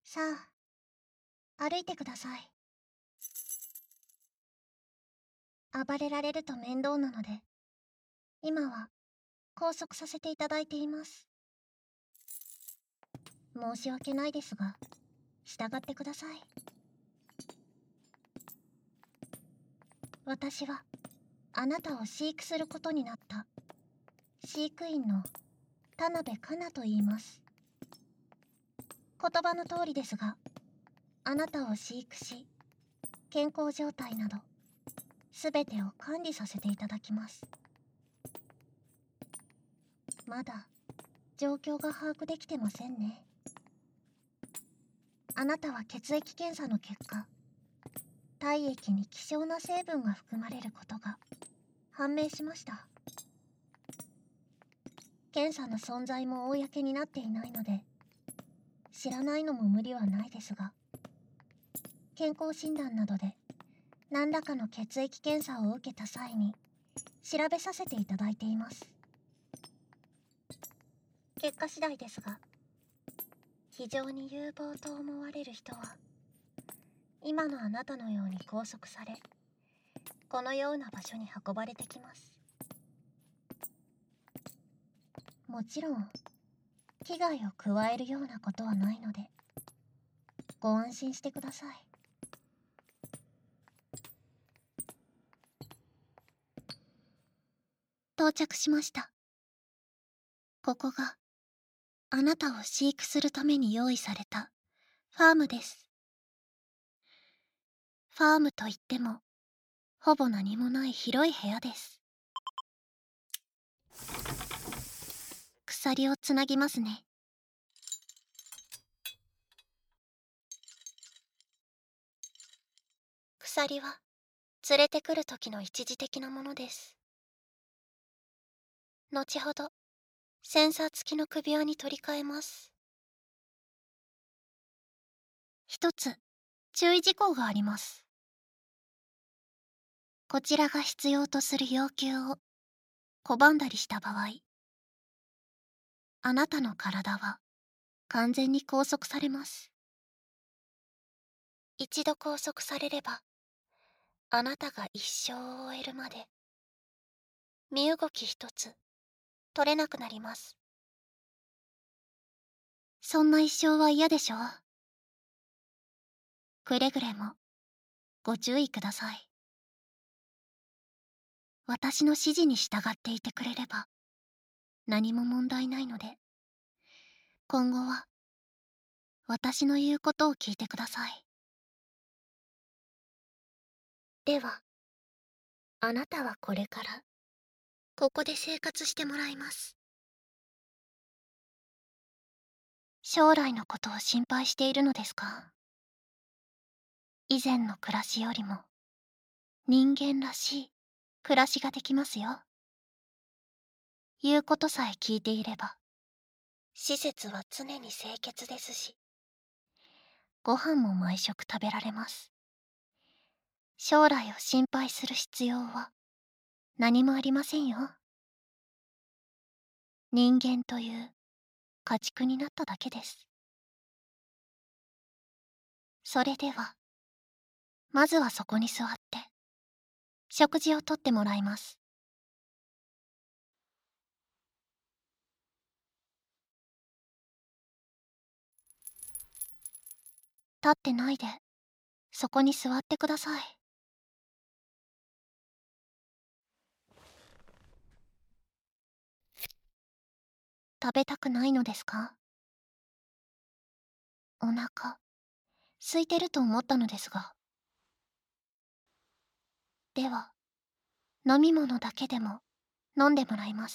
さあ、歩いてください。暴れられると面倒なので、今は拘束させていただいています。申し訳ないですが、従ってください。私は、あなたを飼育することになった、飼育員の田辺香奈と言います。言葉の通りですが、あなたを飼育し、健康状態など、すべてを管理させていただきます。まだ、状況が把握できてませんね。あなたは血液検査の結果、体液に希少な成分が含まれることが判明しました。検査の存在も公になっていないので、知らないのも無理はないですが、健康診断などで何らかの血液検査を受けた際に調べさせていただいています。結果次第ですが、非常に有望と思われる人は今のあなたのように拘束され、このような場所に運ばれてきます。もちろん危害を加えるようなことはないので、ご安心してください。到着しました。ここがあなたを飼育するために用意されたファームです。ファームといってもほぼ何もない広い部屋です。鎖をつなぎますね。鎖は連れてくる時の一時的なものです。後ほどセンサー付きの首輪に取り替えます。一つ注意事項があります。こちらが必要とする要求を拒んだりした場合、あなたの体は完全に拘束されます。一度拘束されれば、あなたが一生を終えるまで身動き一つ取れなくなります。そんな一生は嫌でしょう。くれぐれもご注意ください。私の指示に従っていてくれれば何も問題ないので、今後は私の言うことを聞いてください。では、あなたはこれからここで生活してもらいます。将来のことを心配しているのですか？以前の暮らしよりも人間らしい暮らしができますよ。言うことさえ聞いていれば、施設は常に清潔ですし、ご飯も毎食食べられます。将来を心配する必要は何もありませんよ。人間という家畜になっただけです。それでは、まずはそこに座って、食事をとってもらいます。立ってないで、そこに座ってください。食べたくないのですか？お腹、空いてると思ったのですが。では、飲み物だけでも飲んでもらいます。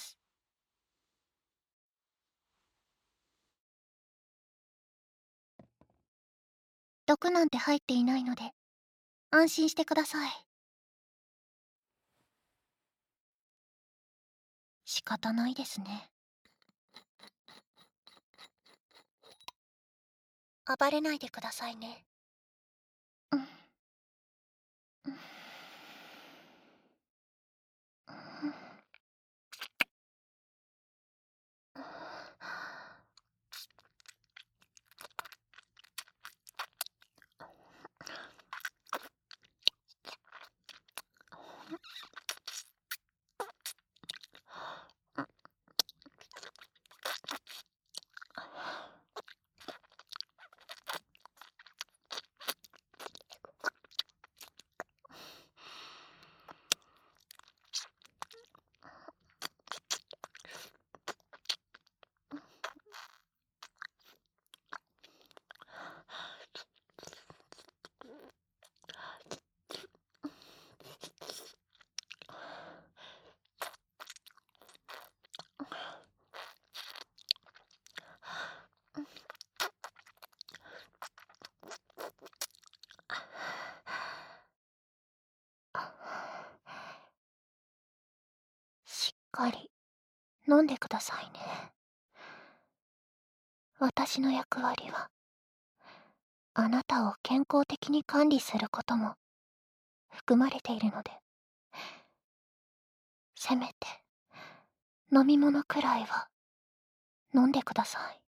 毒なんて入っていないので、安心してください。仕方ないですね。暴れないでくださいね。うん。うん。 しっかり飲んでくださいね。私の役割は、あなたを健康的に管理することも含まれているので、せめて飲み物くらいは飲んでください。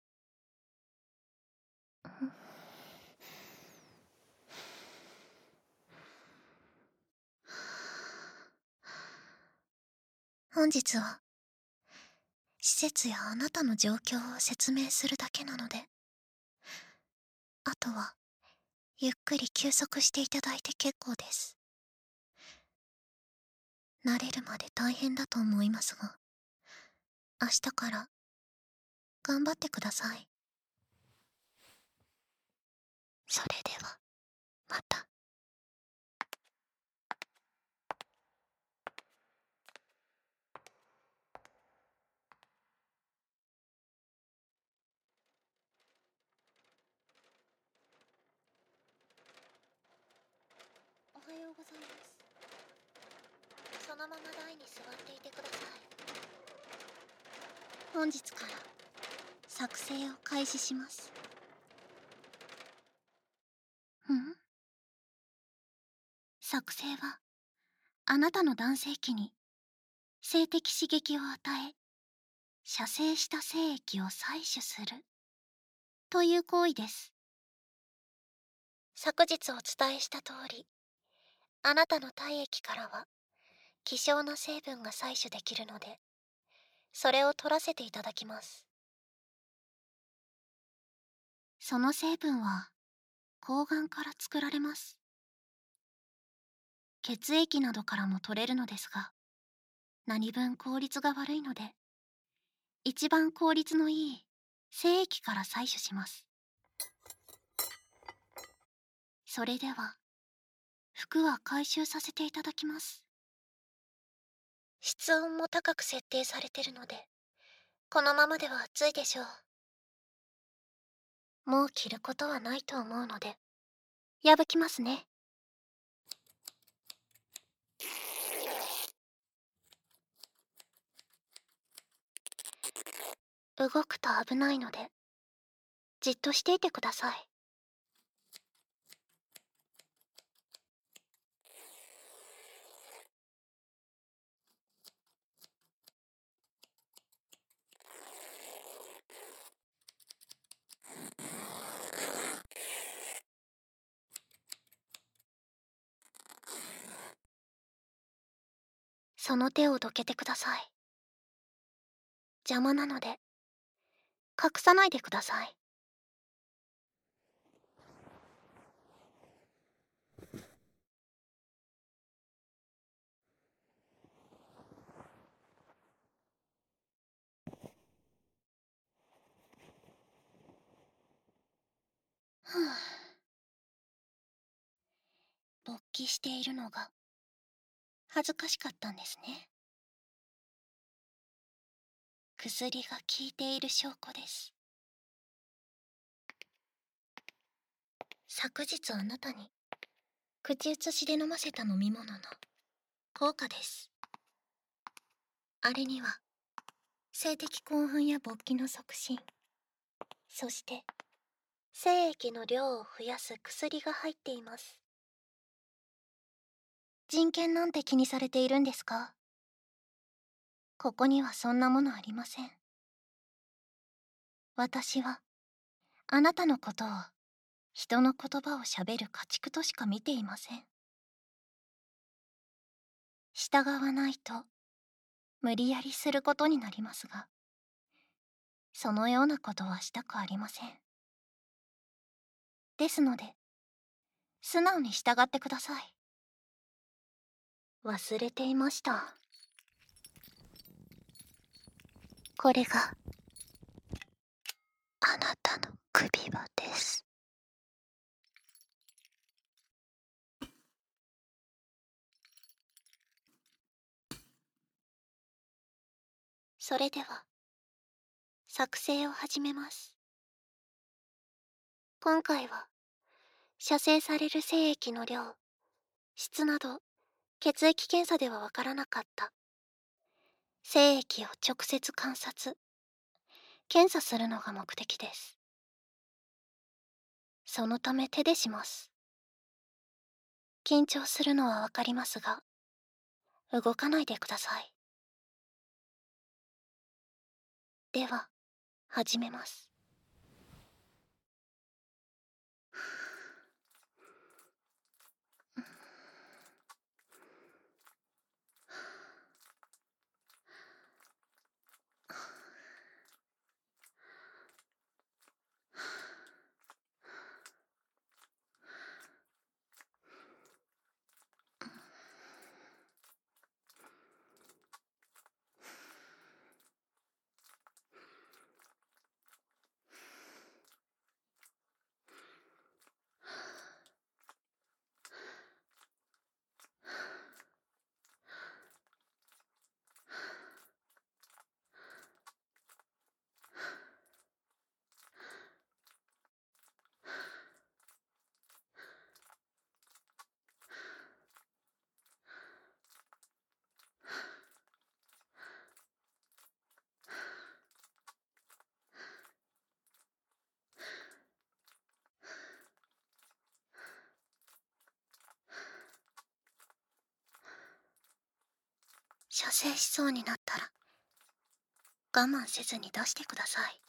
本日は施設やあなたの状況を説明するだけなので、あとはゆっくり休息していただいて結構です。慣れるまで大変だと思いますが、明日から頑張ってください。それではまた。おはようございます。そのまま台に座っていてください。本日から作成を開始します。作成はあなたの男性器に性的刺激を与え、射精した精液を採取するという行為です。昨日お伝えした通り、あなたの体液からは希少な成分が採取できるので、それを取らせていただきます。その成分は睾丸から作られます。血液などからも取れるのですが、何分効率が悪いので、一番効率のいい精液から採取します。それでは服は回収させていただきます。室温も高く設定されてるので、このままでは暑いでしょう。もう着ることはないと思うので、破きますね。動くと危ないので、じっとしていてください。その手をどけてください。邪魔なので、隠さないでください。ふぅ。勃起しているのが恥ずかしかったんですね。薬が効いている証拠です。昨日あなたに口移しで飲ませた飲み物の効果です。あれには性的興奮や勃起の促進、そして精液の量を増やす薬が入っています。人権なんて気にされているんですか？ここにはそんなものありません。私はあなたのことを人の言葉をしゃべる家畜としか見ていません。 従わないと無理やりすることになりますが、そのようなことはしたくありません。ですので、素直に従ってください。忘れていました。これがあなたの首輪です。それでは作成を始めます。今回は射精される精液の量、質など血液検査ではわからなかった精液を直接観察、検査するのが目的です。そのため手でします。緊張するのはわかりますが、動かないでください。では、始めます。射精しそうになったら、我慢せずに出してください。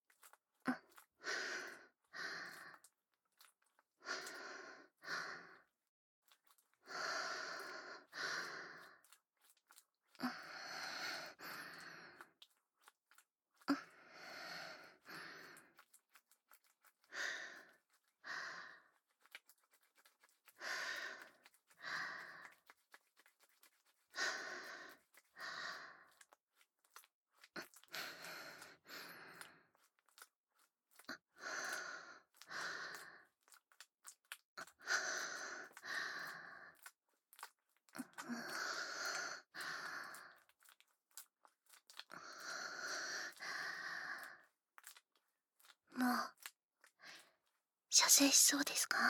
もう射精しそうですか？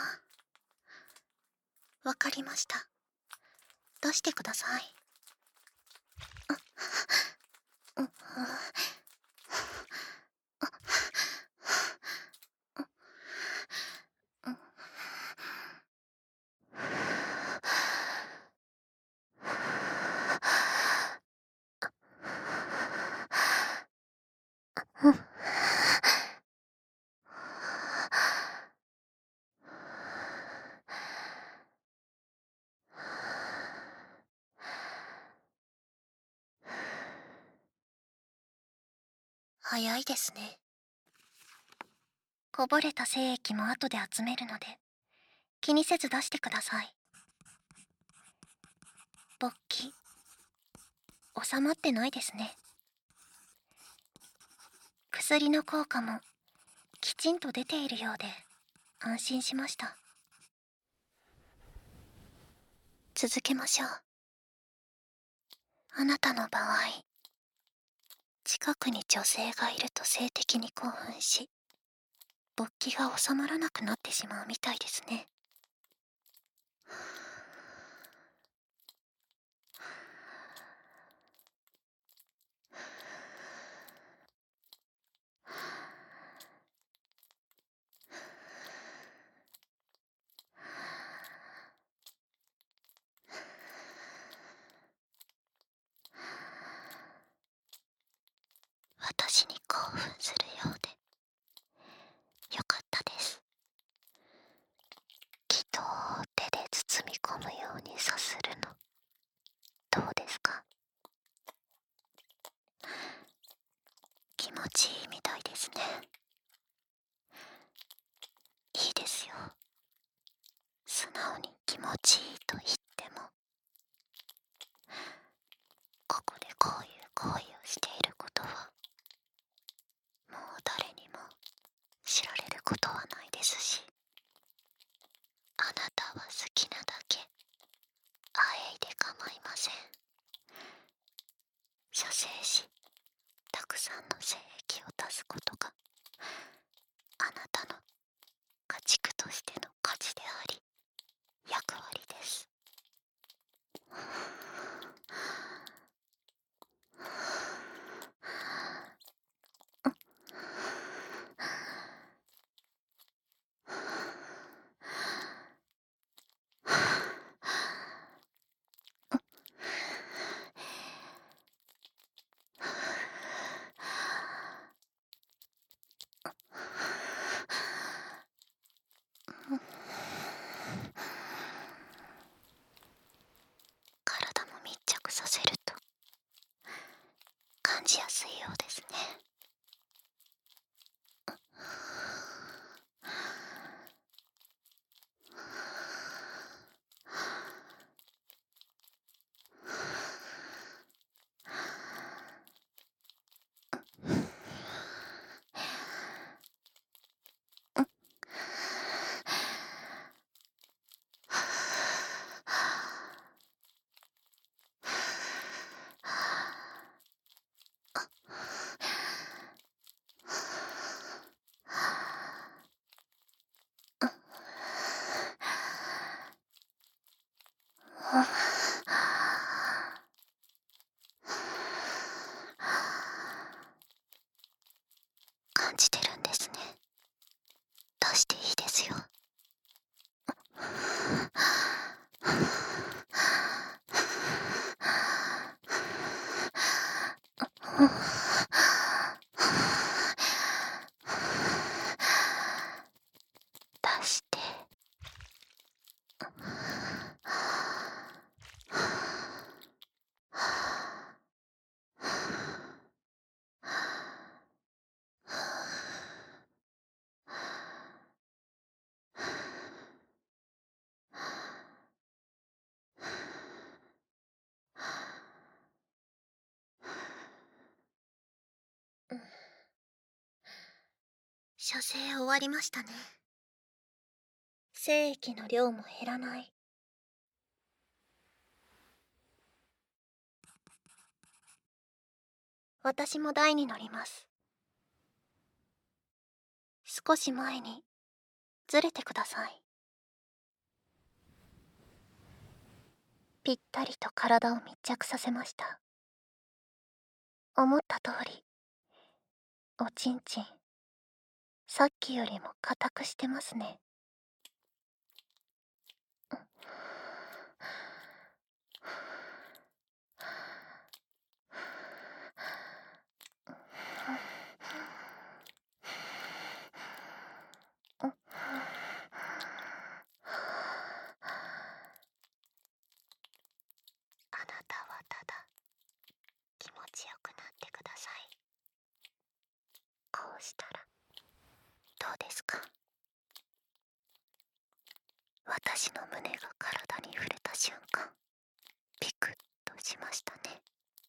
わかりました。出してください。早いですね。こぼれた精液も後で集めるので、気にせず出してください。勃起、収まってないですね。薬の効果もきちんと出ているようで安心しました。続けましょう。あなたの場合、近くに女性がいると性的に興奮し、勃起が収まらなくなってしまうみたいですね。私に興奮するようでよかったです。 精したくさんの精液を出すことがあなたの家畜としての価値であり役割です。体も密着させると感じやすいようですね。感じてるんですね。出していいですよ。出して。射精終わりましたね。精液の量も減らない。私も台に乗ります。少し前にずれてください。ぴったりと体を密着させました。思った通り、おちんちん、さっきよりも硬くしてますね。あなたはただ気持ちよくなってください。こうしたらどうですか？私の胸が体に触れた瞬間、ピクッとしましたね。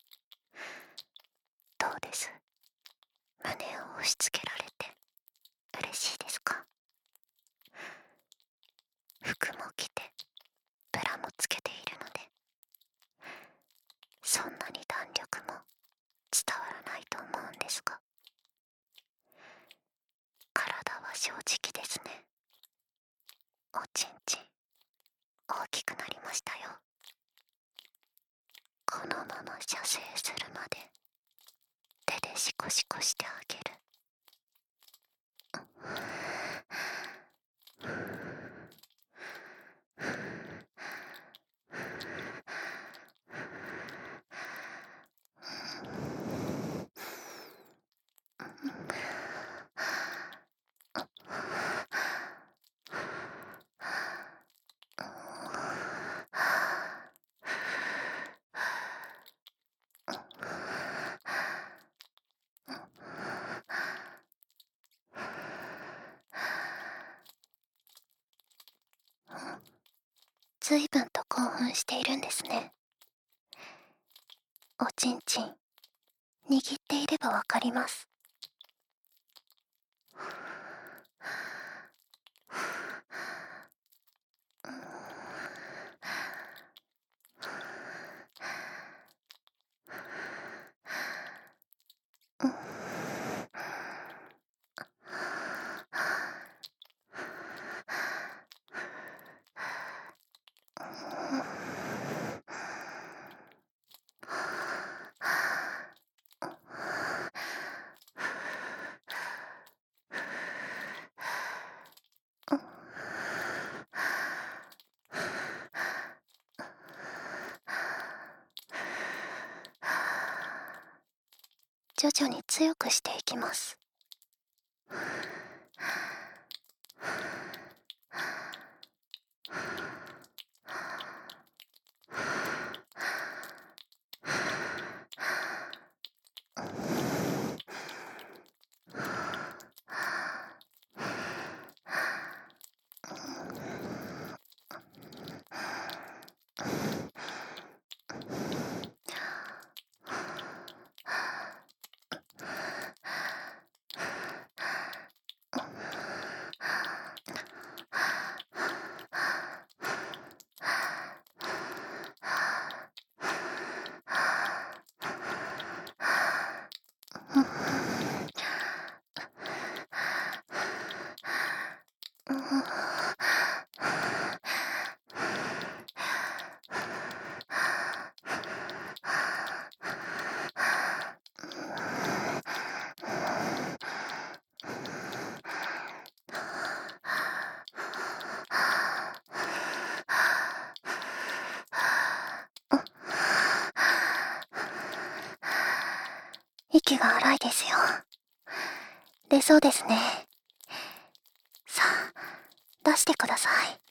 どうです？胸を押し付けられて嬉しいですか？服も着てブラもつけているので、そんなに弾力も伝わらないと思うんですが、体は正直ですね。おちんちん大きくなりましたよ。このまま射精するまで手でシコシコしてあげる。ずいぶんと興奮しているんですね。おちんちん握っていればわかります。 徐々に強くしていきます。息が荒いですよ。出そうですね。さあ、出してください。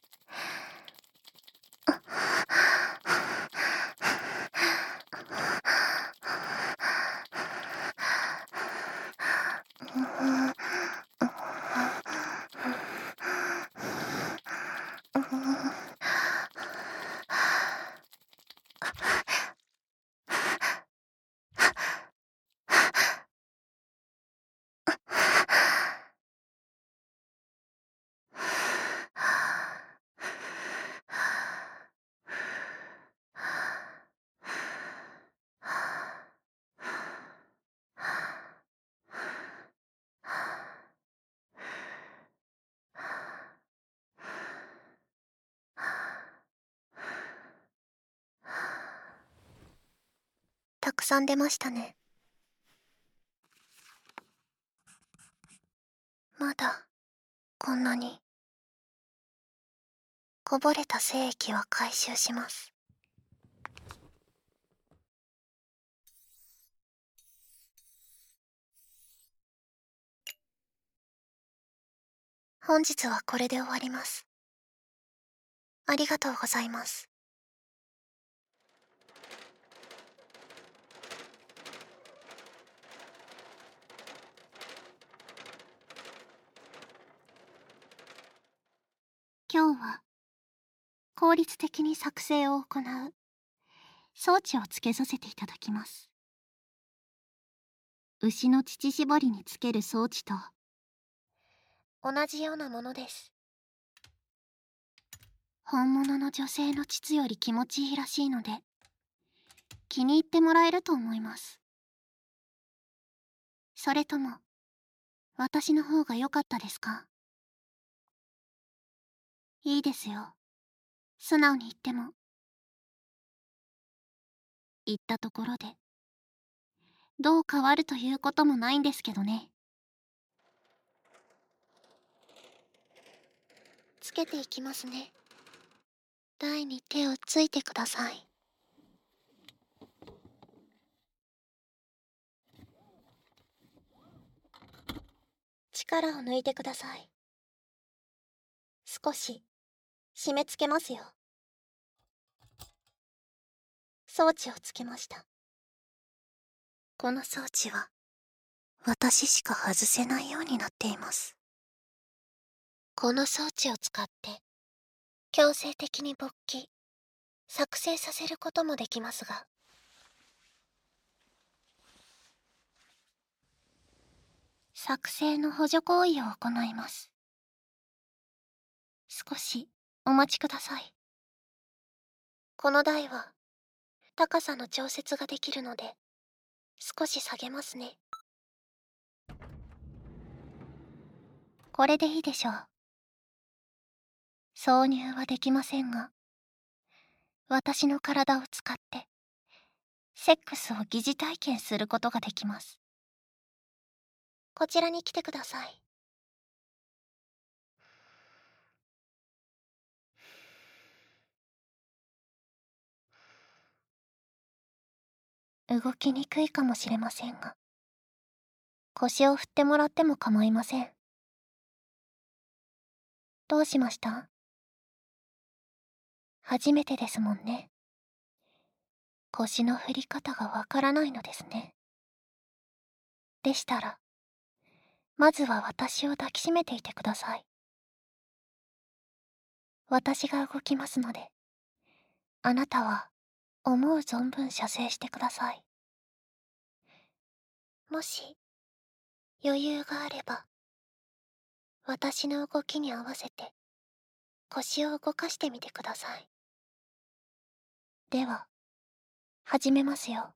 たくさん出ましたね。まだこんなに。こぼれた精液は回収します。本日はこれで終わります。ありがとうございます。今日は効率的に作成を行う装置をつけさせていただきます。牛の乳搾りにつける装置と同じようなものです。本物の女性の膣より気持ちいいらしいので気に入ってもらえると思います。それとも私の方が良かったですか？いいですよ。素直に言っても。言ったところでどう変わるということもないんですけどね。つけていきますね。台に手をついてください。力を抜いてください。少し締め付けますよ。装置をつけました。この装置は私しか外せないようになっています。この装置を使って強制的に勃起、作成させることもできますが、作成の補助行為を行います。少しお待ちください。この台は高さの調節ができるので少し下げますね。これでいいでしょう。挿入はできませんが、私の体を使ってセックスを疑似体験することができます。こちらに来てください。動きにくいかもしれませんが、 腰を振ってもらっても構いません。どうしました？初めてですもんね。腰の振り方がわからないのですね。でしたら、まずは私を抱きしめていてください。私が動きますので、あなたは思う存分射精してください。もし余裕があれば、私の動きに合わせて腰を動かしてみてください。では、始めますよ。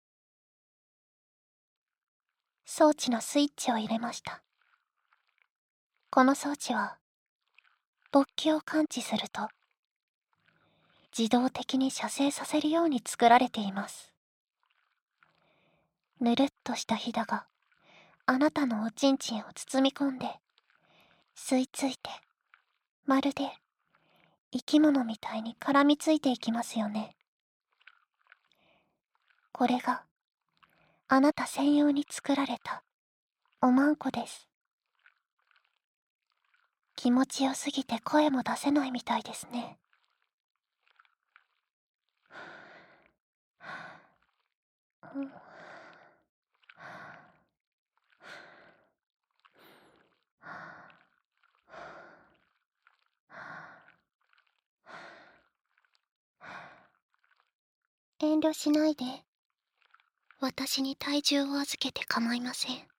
装置のスイッチを入れました。この装置は、勃起を感知すると、自動的に射精させるように作られています。ぬるっとしたひだが、あなたのおちんちんを包み込んで、吸い付いて、まるで生き物みたいに絡みついていきますよね。これが、あなた専用に作られた、おまんこです。気持ちよすぎて声も出せないみたいですね。うん、遠慮しないで。私に体重を預けて構いません。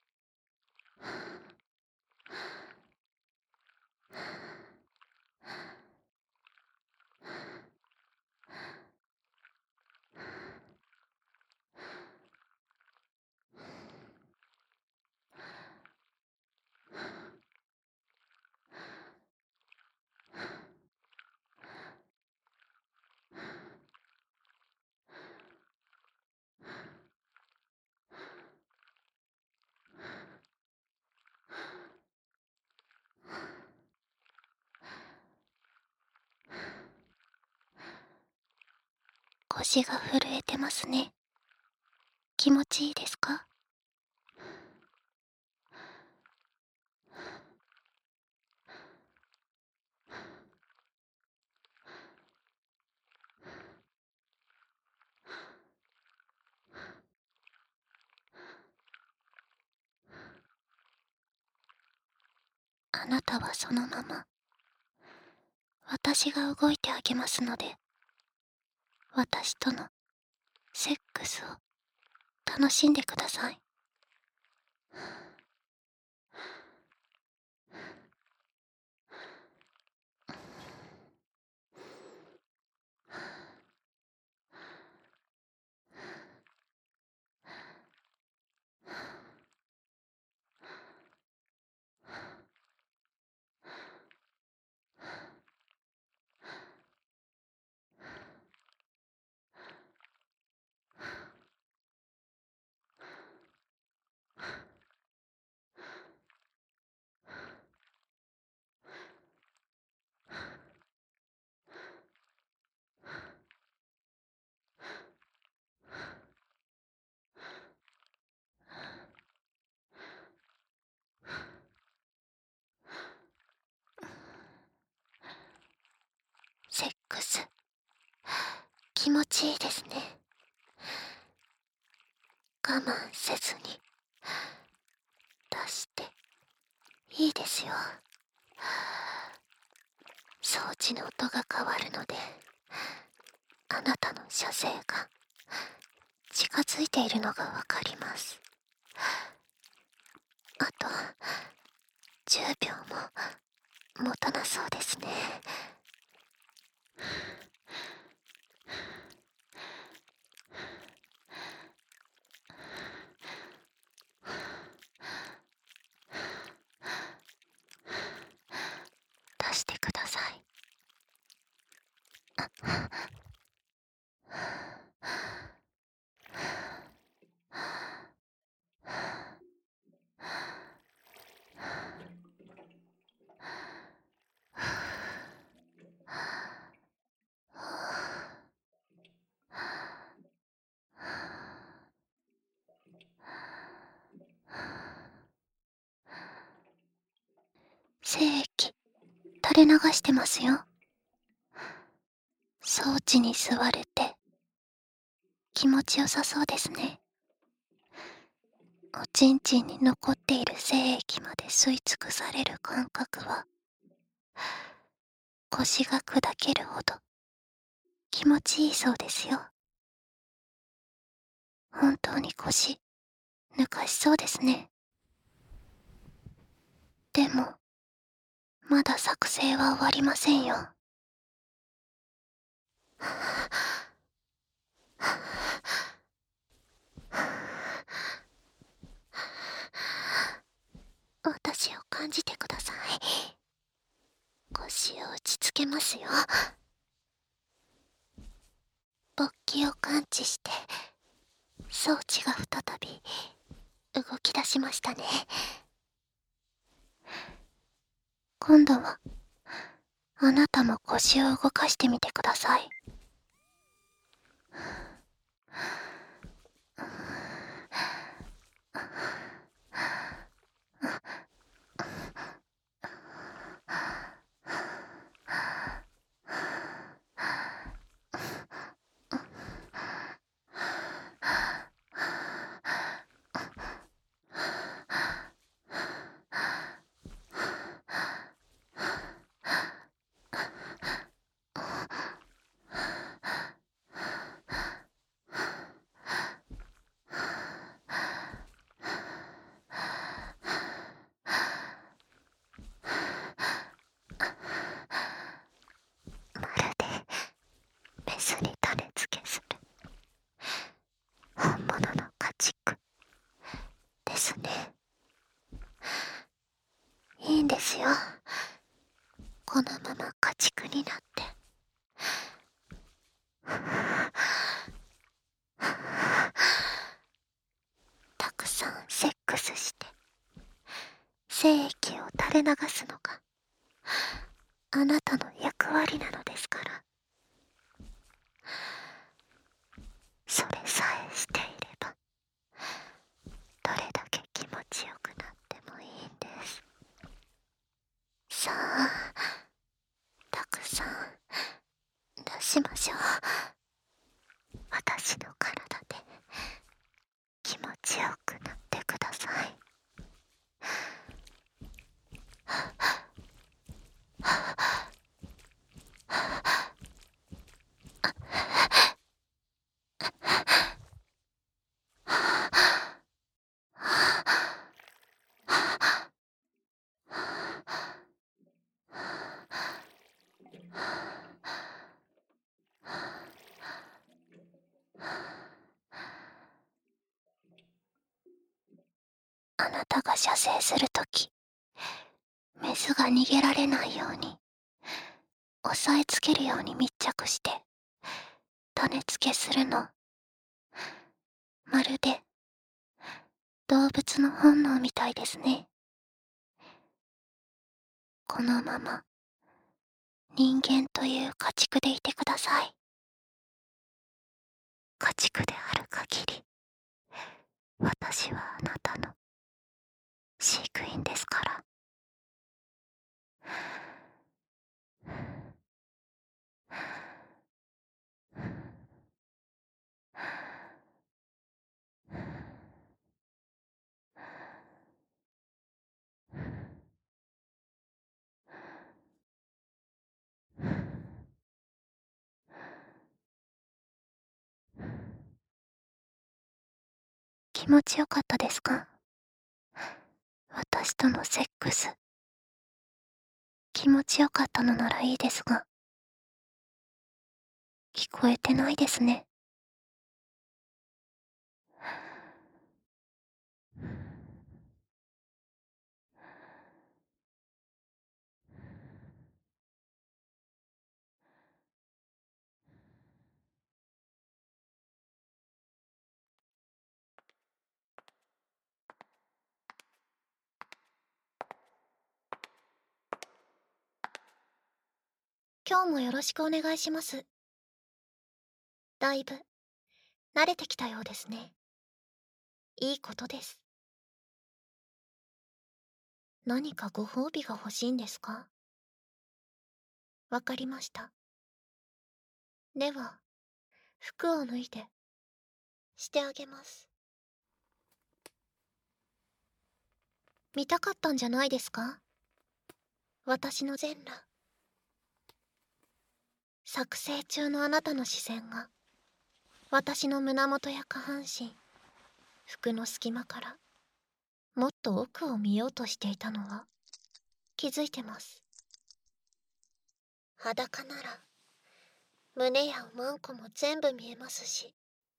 腰が震えてますね。気持ちいいですか？あなたはそのまま、私が動いてあげますので、私とのセックスを楽しんでください。セックス、気持ちいいですね。我慢せずに、出して、いいですよ。装置の音が変わるので、あなたの射精が近づいているのがわかります。あと10秒も持たなそうですね。出してください。 垂れ流してますよ。装置に座れて気持ちよさそうですね。おちんちんに残っている精液まで吸い尽くされる感覚は腰が砕けるほど気持ちいいそうですよ。本当に腰抜かしそうですね。でもまだ作成は終わりませんよ。私を感じてください。腰を打ちつけますよ。勃起を感知して装置が再び動き出しましたね。今度はあなたも腰を動かしてみてください。まるでメスに種付けする本物の家畜ですね。いいんですよ、このまま家畜になって。たくさんセックスして精液を垂れ流すのがあなたの役割なのですから。それさえしていればどれだけ気持ちよくなってもいいんです。さあ、たくさん出しましょう。私の体で気持ちよくなってください。あなたが射精するとき、メスが逃げられないように押さえつけるように密着して種付けするの。まるで動物の本能みたいですね。このまま人間という家畜でいてください。家畜である限り私はあなたの飼育員ですから。気持ちよかったですか？私とのセックス。気持ちよかったのならいいですが、聞こえてないですね。今日もよろしくお願いします。だいぶ慣れてきたようですね。いいことです。何かご褒美が欲しいんですか？ わかりました。では、服を脱いで、してあげます。見たかったんじゃないですか？私の全裸。作成中のあなたの視線が、私の胸元や下半身、服の隙間から、もっと奥を見ようとしていたのは、気づいてます。裸なら、胸やおまんこも全部見えますし、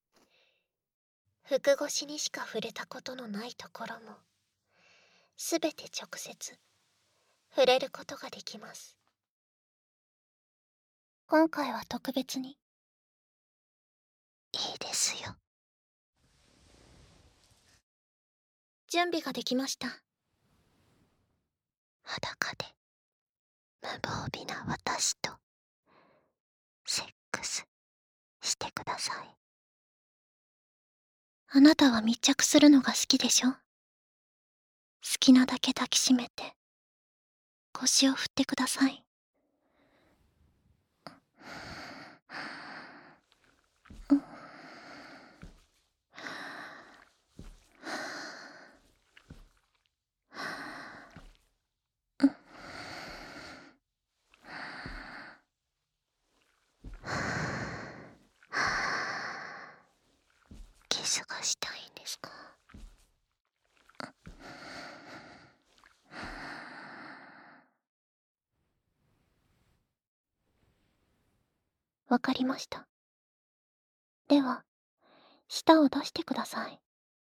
服越しにしか触れたことのないところも、すべて直接、触れることができます。今回は特別に。いいですよ。準備ができました。裸で、無防備な私と、セックス、してください。あなたは密着するのが好きでしょ？好きなだけ抱きしめて、腰を振ってください。キスがしたいんですか？わかりました。では、舌を出してください。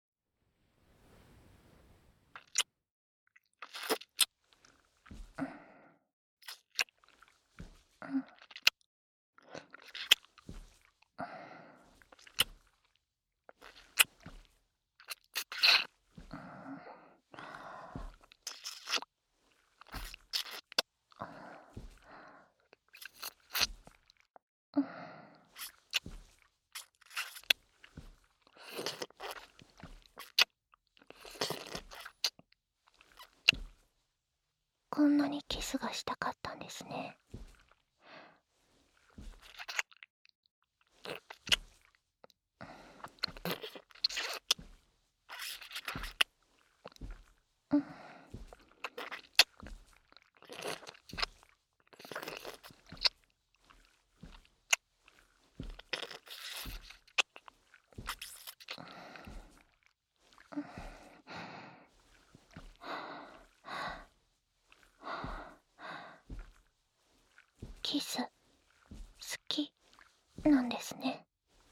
こんなにキスがしたかったんですね。キス、好き、なんですね。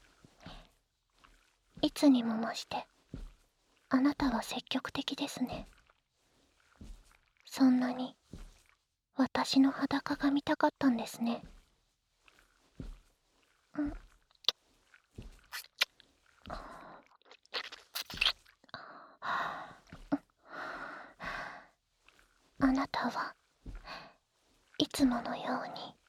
いつにも増して、あなたは積極的ですね。そんなに、私の裸が見たかったんですね。あなたはいつものように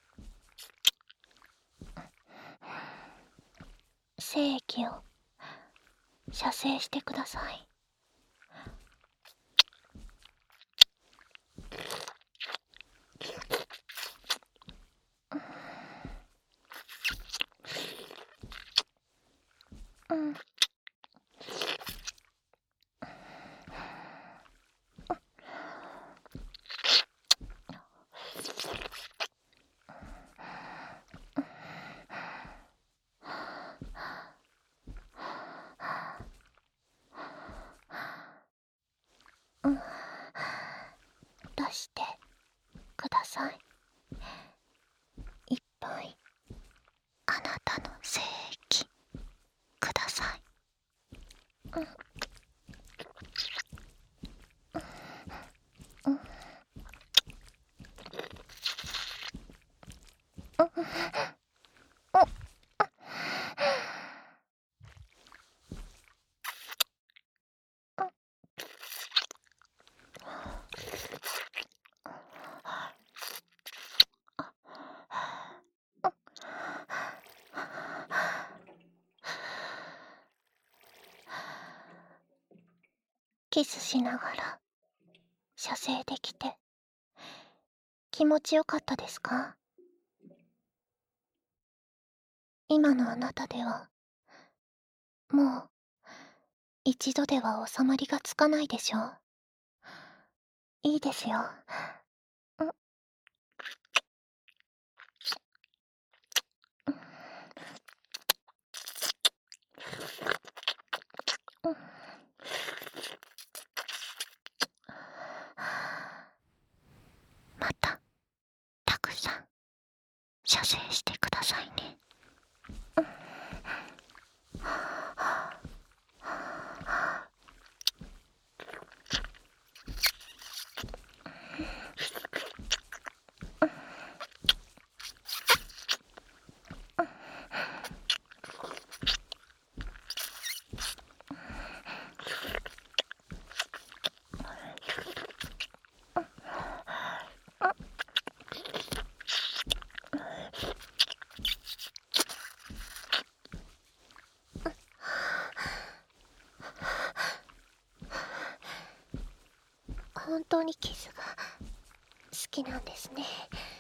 精液を射精してください。うん。出してください。いっぱいあなたの精液ください。キスしながら射精できて気持ちよかったですか？ 今のあなたでは、もう、一度では収まりがつかないでしょう。いいですよ。んうんまた、たくさん、射精してくださいね。本当にキスが好きなんですね。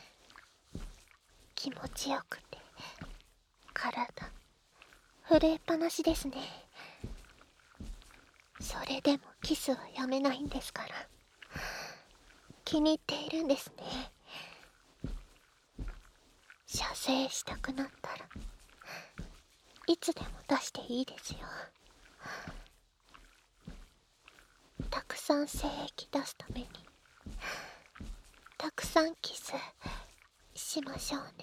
気持ちよくて、体、震えっぱなしですね。それでもキスはやめないんですから。気に入っているんですね。射精したくなったらいつでも出していいですよ。たくさん精液出すためにたくさんキスしましょうね。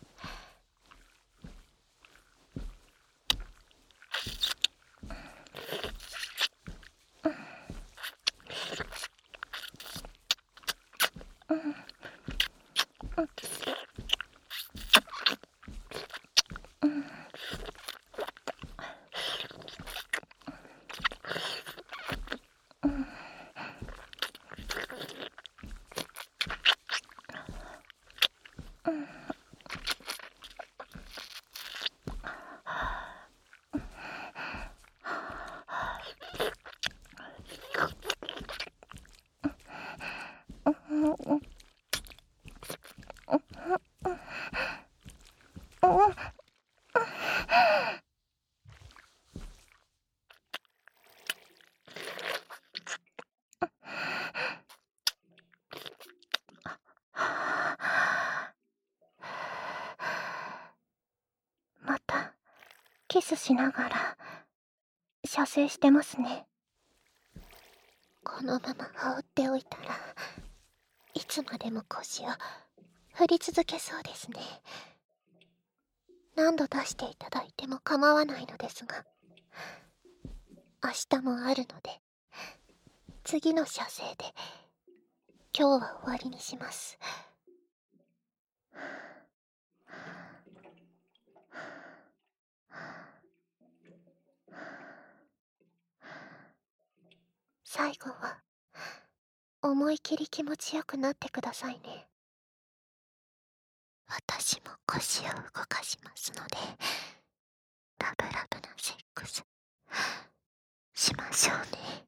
またキスしながら射精してますね。このまま放っておいたらいつまでも腰を振り続けそうですね。何度出していただいても構わないのですが、明日もあるので次の射精で今日は終わりにします。最後は思い切り気持ちよくなってくださいね。私も腰を動かしますので、ラブラブなセックスしましょうね。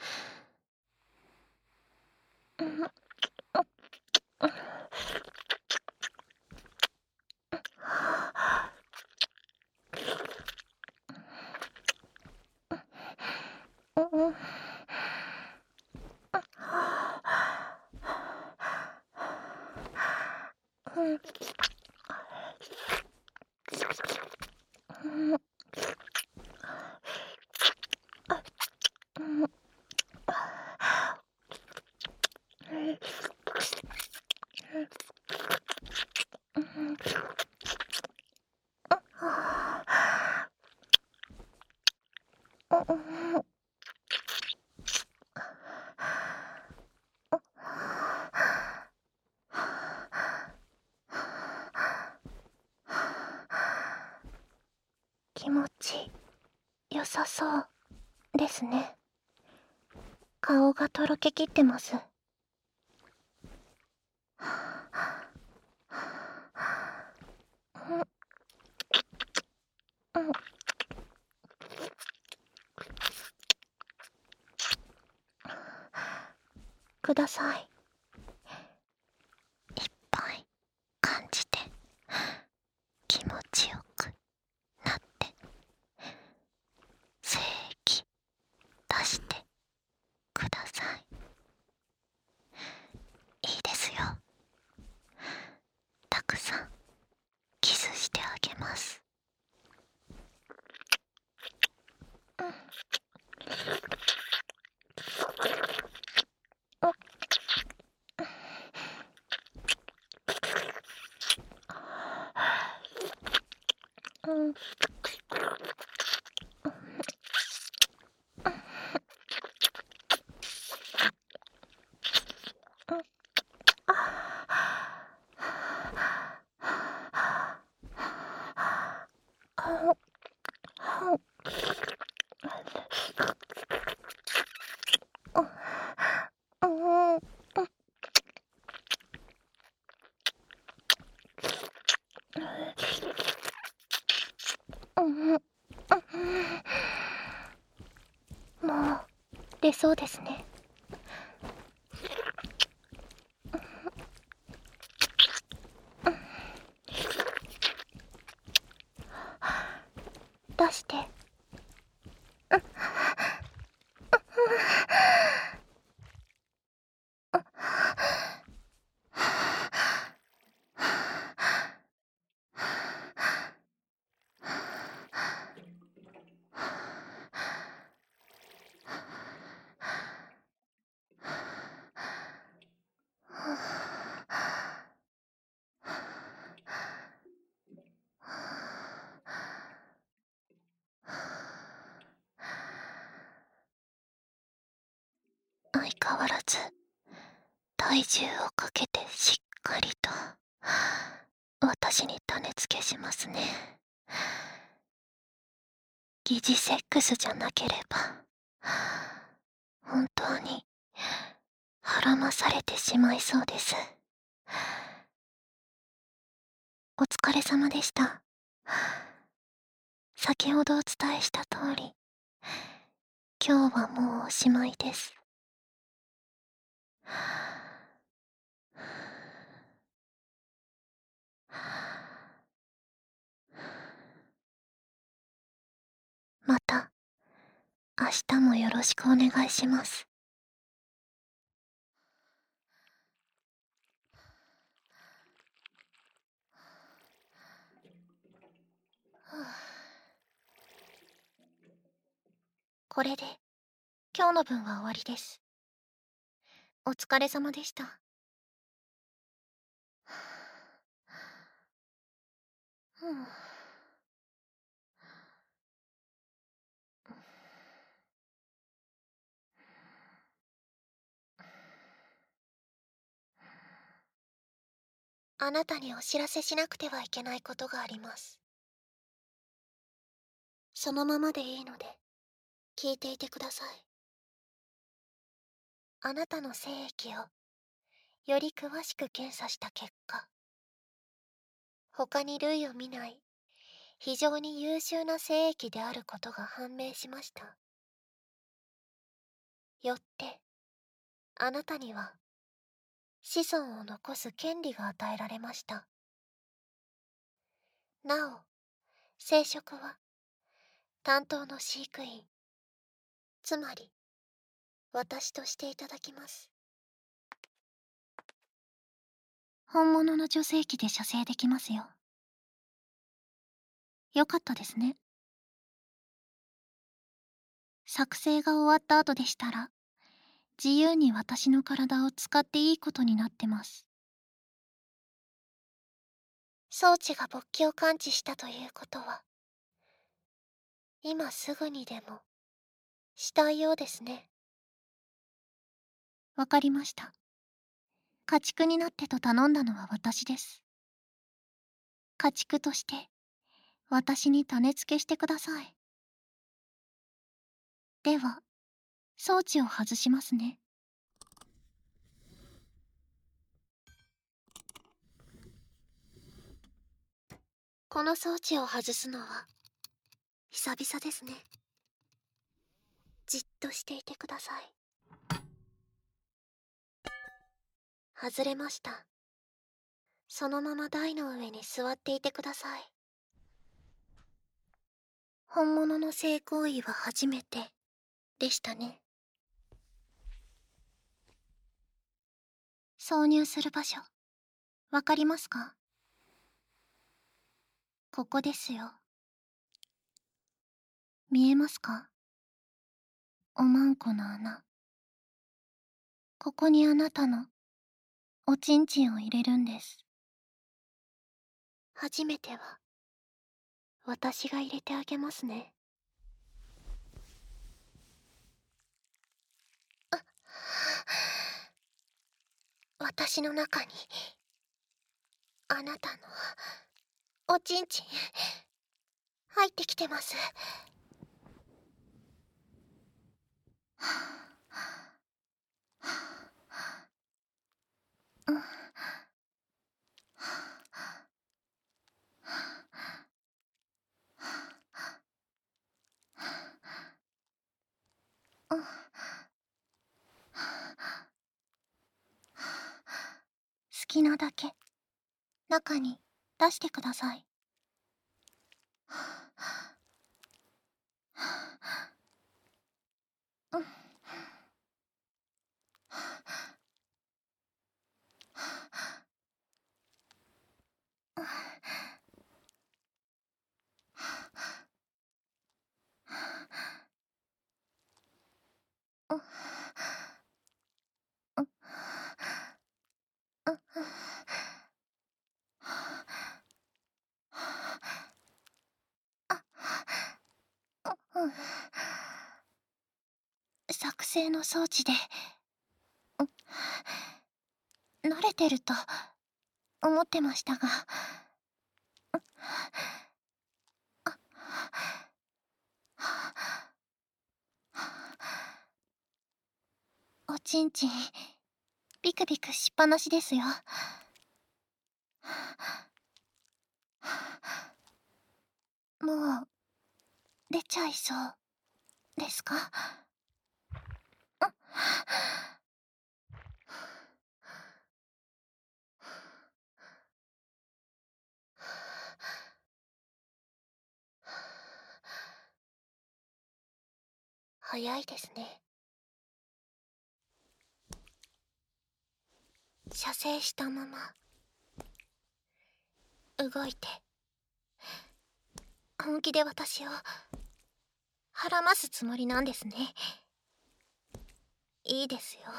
気持ち良さそうですね。顔がとろけきってます。ください。いっぱい感じて気持ちよくもう出そうですね。出して。相変わらず体重をかけてしっかりと私に種付けしますね。疑似セックスじゃなければ本当に孕まされてしまいそうです。お疲れ様でした。先ほどお伝えした通り、今日はもうおしまいです。また明日もよろしくお願いします。これで今日の分は終わりです。お疲れ様でした。あなたにお知らせしなくてはいけないことがあります。そのままでいいので聞いていてください。あなたの精液をより詳しく検査した結果、他に類を見ない非常に優秀な精液であることが判明しました。よってあなたには子孫を残す権利が与えられました。なお生殖は担当の飼育員、つまり私としていただきます。本物の女性器で射精できますよ。よかったですね。作成が終わった後でしたら自由に私の体を使っていいことになってます。装置が勃起を感知したということは今すぐにでもしたいようですね。わかりました。家畜になってと頼んだのは私です。家畜として私に種付けしてください。では装置を外しますね。この装置を外すのは久々ですね。じっとしていてください。外れました。そのまま台の上に座っていてください。本物の性行為は初めてでしたね。挿入する場所わかりますか？ここですよ。見えますか？ おまんこの穴。ここにあなたのおちんちんを入れるんです。初めては私が入れてあげますね。私の中にあなたのおちんちん入ってきてます。うん。好きなだけ中に出してください。うん。作製の装置で慣れてると思ってましたが、おちんちんビクビクしっぱなしですよ。もう出ちゃいそうですか？早いですね。射精したまま動いて本気で私をはらますつもりなんですね。いいですよ。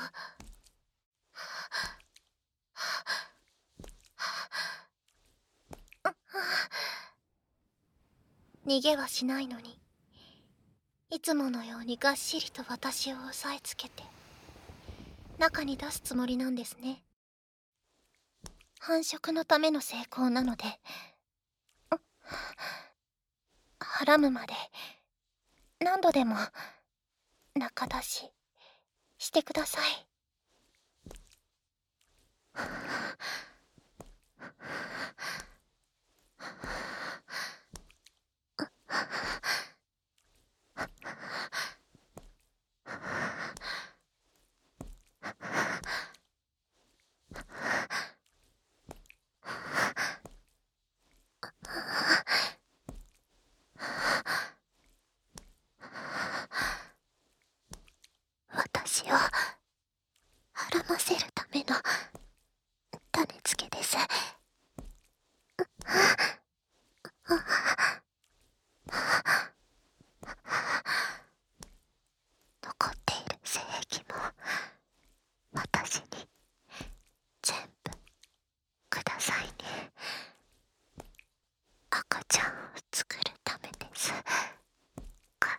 逃げはしないのに、いつものようにがっしりと私を押さえつけて中に出すつもりなんですね。繁殖のための成功なので、はらむまで何度でも中出ししてください。私をはらませるための種付けです。残っている精液も私に全部くださいね。赤ちゃんを作るためですから。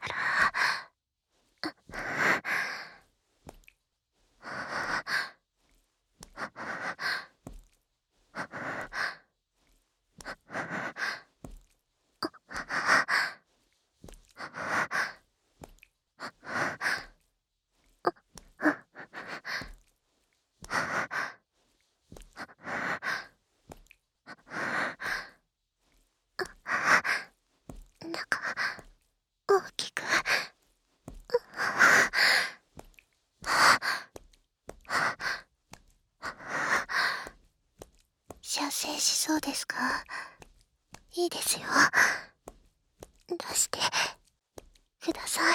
中大きく射精しそうですか？いいですよ。出してください。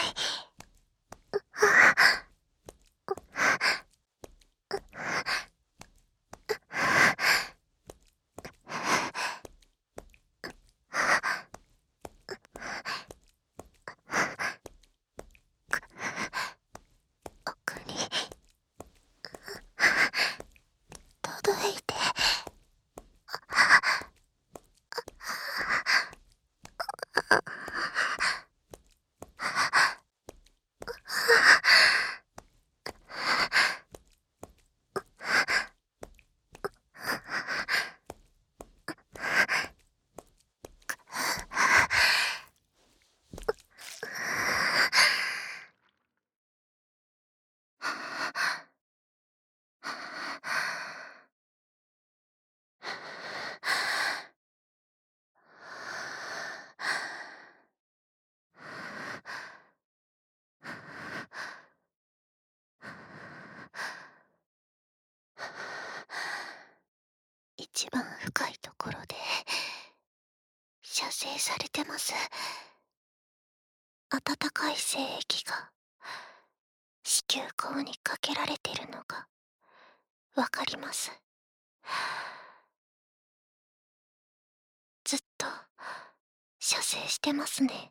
一番深いところで射精されてます。温かい精液が子宮口にかけられてるのがわかります。ずっと射精してますね。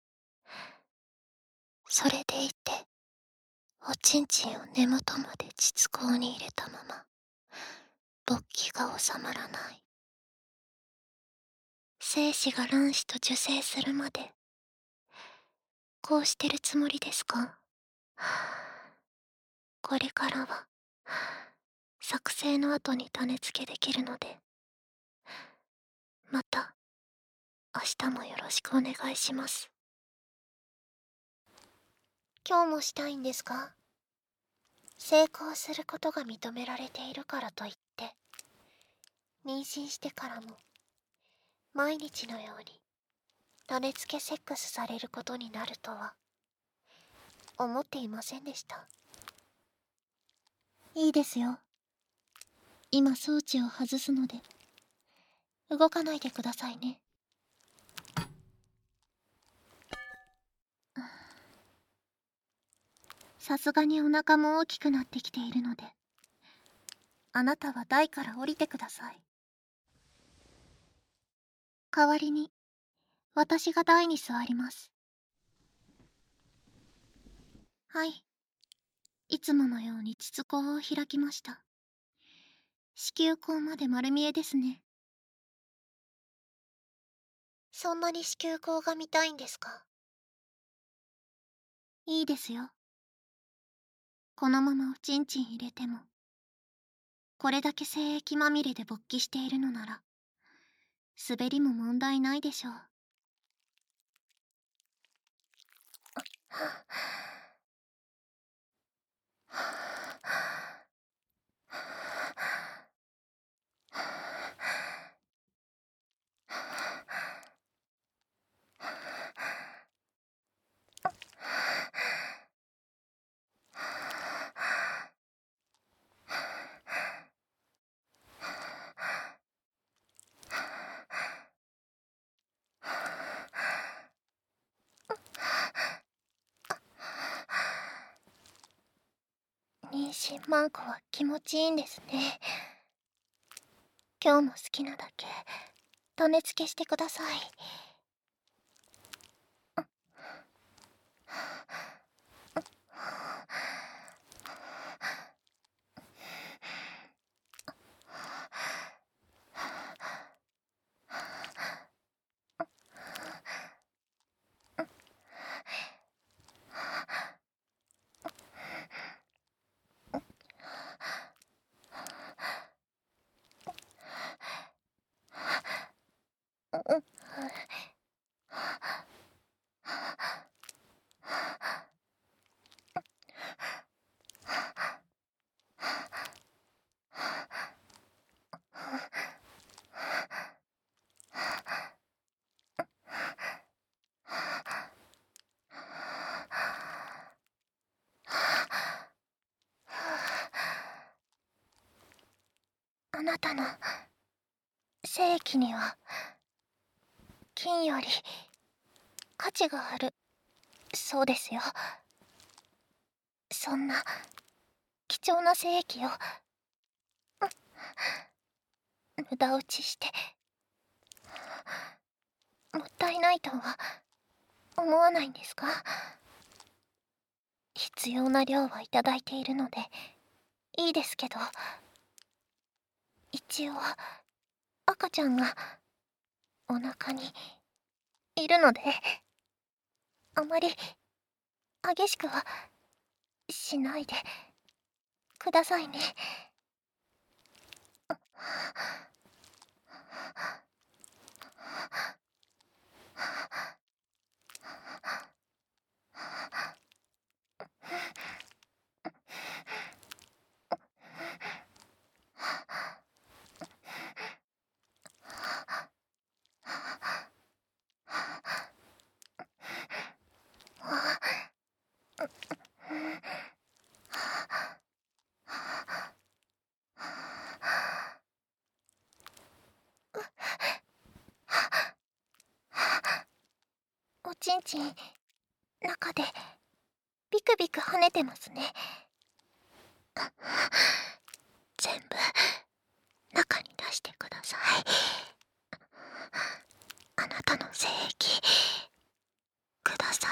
それでいておちんちんを根元まで膣口に入れたまま勃起が収まらない。精子が卵子と受精するまでこうしてるつもりですか？これからは作成の後に種付けできるので、また明日もよろしくお願いします。今日もしたいんですか？成功することが認められているからといって妊娠してからも毎日のように種付けセックスされることになるとは思っていませんでした。いいですよ。今装置を外すので動かないでくださいね。さすがにお腹も大きくなってきているので、あなたは台から降りてください。代わりに私が台に座ります。はい、いつものように膣口を開きました。子宮口まで丸見えですね。そんなに子宮口が見たいんですか？いいですよ。このままおちんちん入れても、これだけ精液まみれで勃起しているのなら滑りも問題ないでしょう。妊娠マークは気持ちいいんですね。今日も好きなだけ種付けしてください。あなたの精液には金より価値があるそうですよ。そんな貴重な精液を無駄打ちしてもったいないとは思わないんですか？必要な量はいただいているのでいいですけど、一応赤ちゃんがお腹にいるので、あまり激しくはしないでくださいね。 んちん、中でビクビク跳ねてますね。全部中に出してください。あなたの精液ください。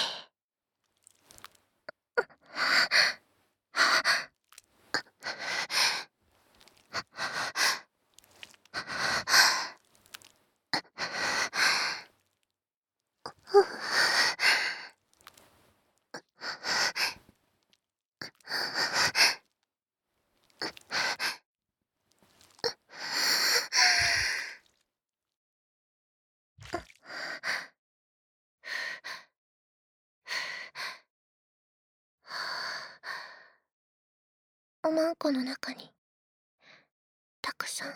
おまんこの中にたくさん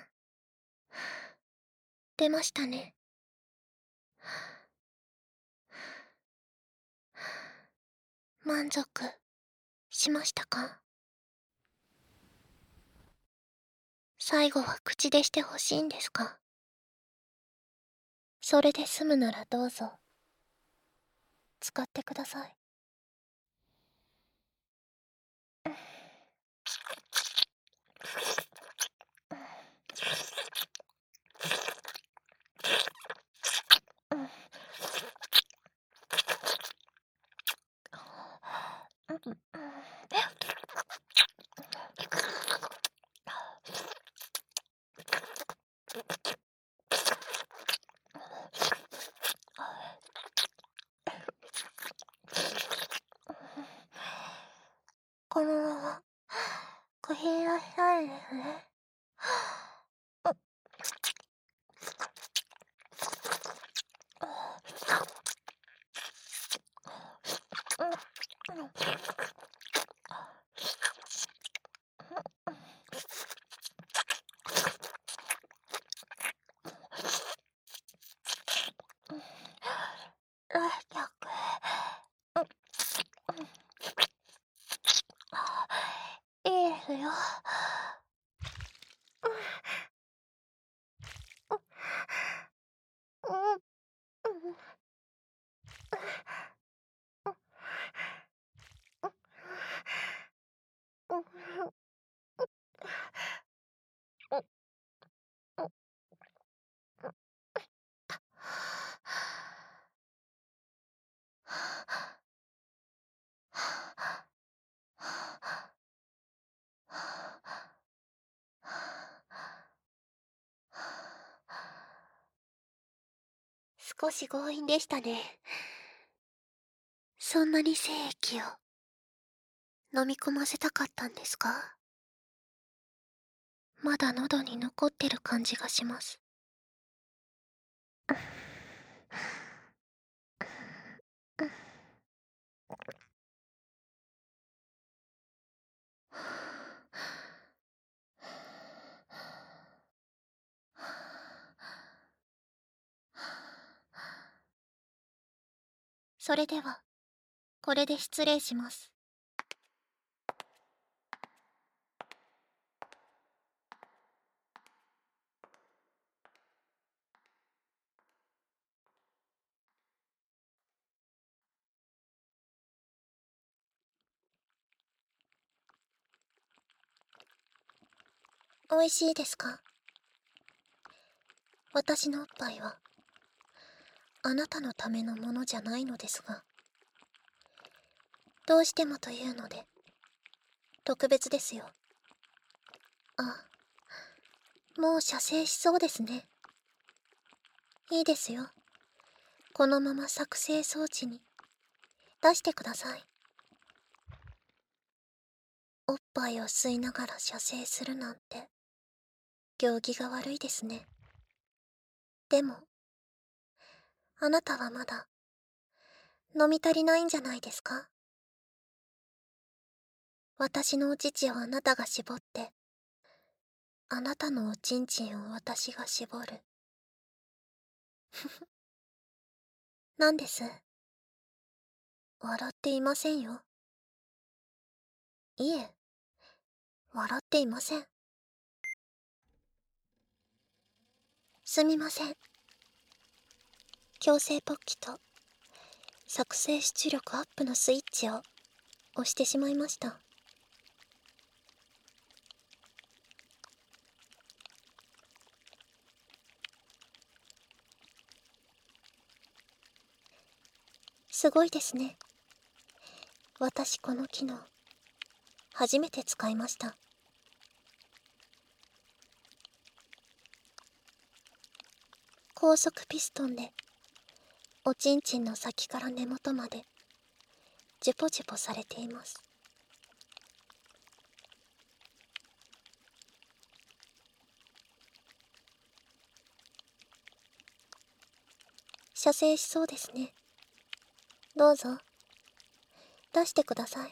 出ましたね。満足しましたか？最後は口でしてほしいんですか？それで済むならどうぞ使ってください。このままごひいらっしゃいですね。来客。いいですよ。少し強引でしたね。そんなに精液を飲み込ませたかったんですか？まだ喉に残ってる感じがします。それではこれで失礼します。美味しいですか？私のおっぱいはあなたのためのものじゃないのですが、どうしてもというので特別ですよ。あ、もう射精しそうですね。いいですよ。このまま作成装置に出してください。おっぱいを吸いながら射精するなんて行儀が悪いですね。でもあなたはまだ飲み足りないんじゃないですか？私のお乳をあなたが絞って、あなたのおちんちんを私が絞る。なんです。笑っていませんよ。いえ、笑っていません。すみません。強制勃起と作成出力アップのスイッチを押してしまいました。すごいですね。私この機能初めて使いました。高速ピストンでおちんちんの先から根元までジュポジュポされています。射精しそうですね。どうぞ出してください。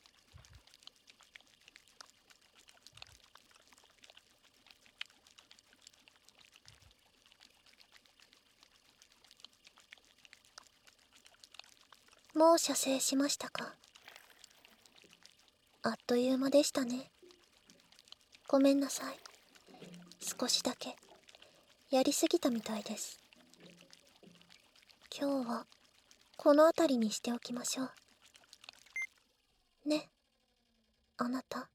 もう射精しましたか？あっという間でしたね。ごめんなさい。少しだけやりすぎたみたいです。今日はこの辺りにしておきましょう。ね、あなた。